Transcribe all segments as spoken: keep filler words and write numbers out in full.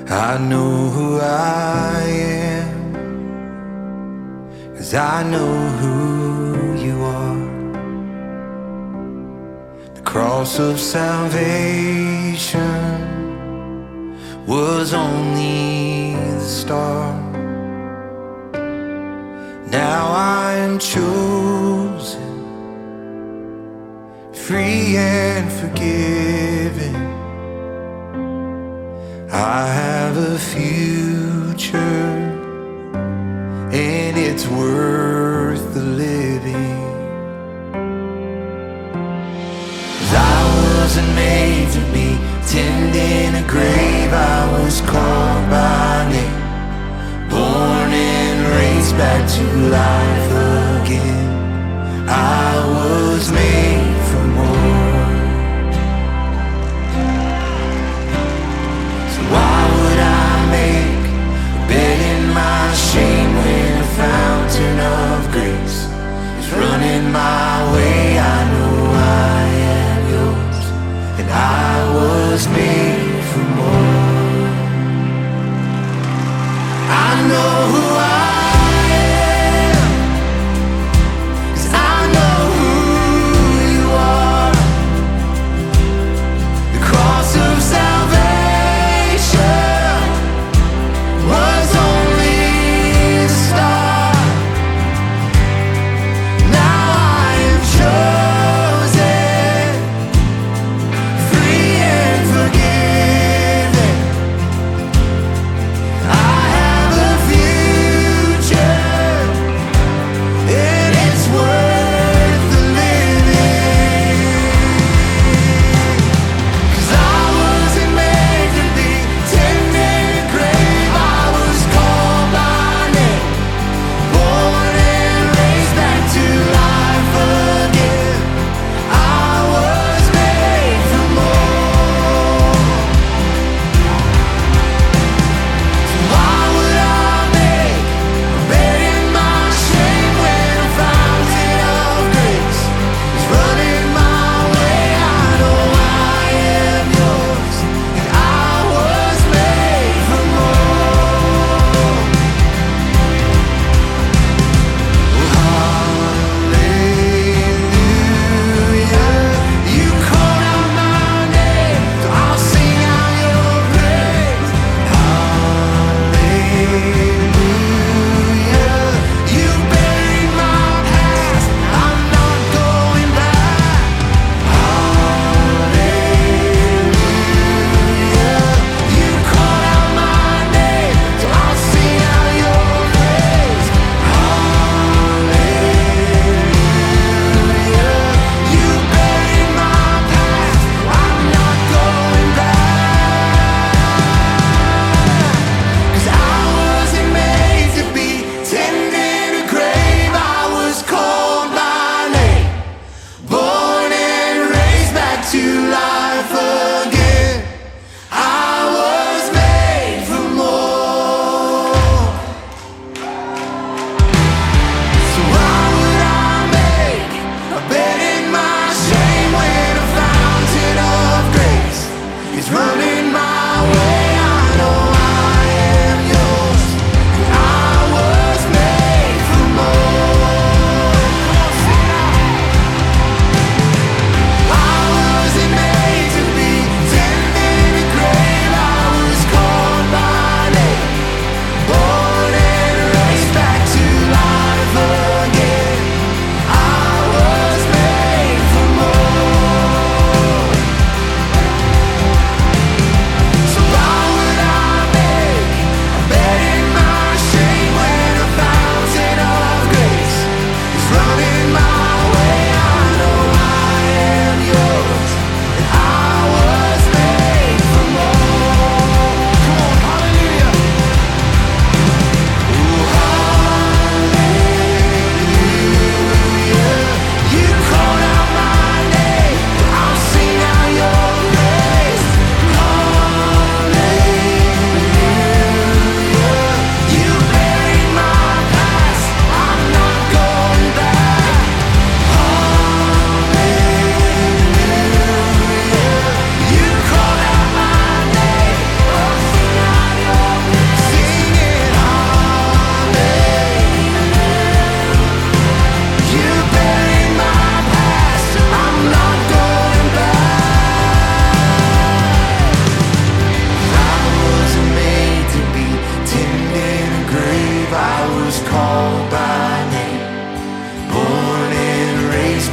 I know who I am, 'cause I know who you are. The cross of salvation was only the start. Now I am chosen, free and forgiven. I have a future, and it's worth the living. 'Cause I wasn't made to be tended in a grave. I was called by name, born and raised back to life again. I was made for more. So why would I make a bed in my shame when a fountain of grace is running my way? I know I am yours, and I was made for more. I know who I am,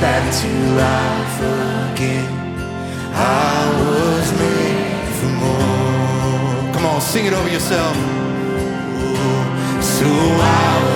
back to life again. I was made for more. Come on, sing it over yourself. So I